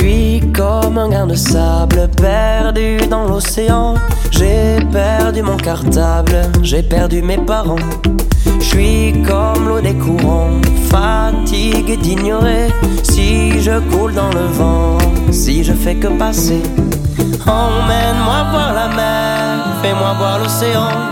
suis comme un grain de sable perdu dans l'océan. J'ai perdu mon cartable, j'ai perdu mes parents. Je suis comme l'eau des courants, fatigué d'ignorer. Si je coule dans le vent, si je fais que passer. Emmène-moi voir la mer, fais-moi voir l'océan.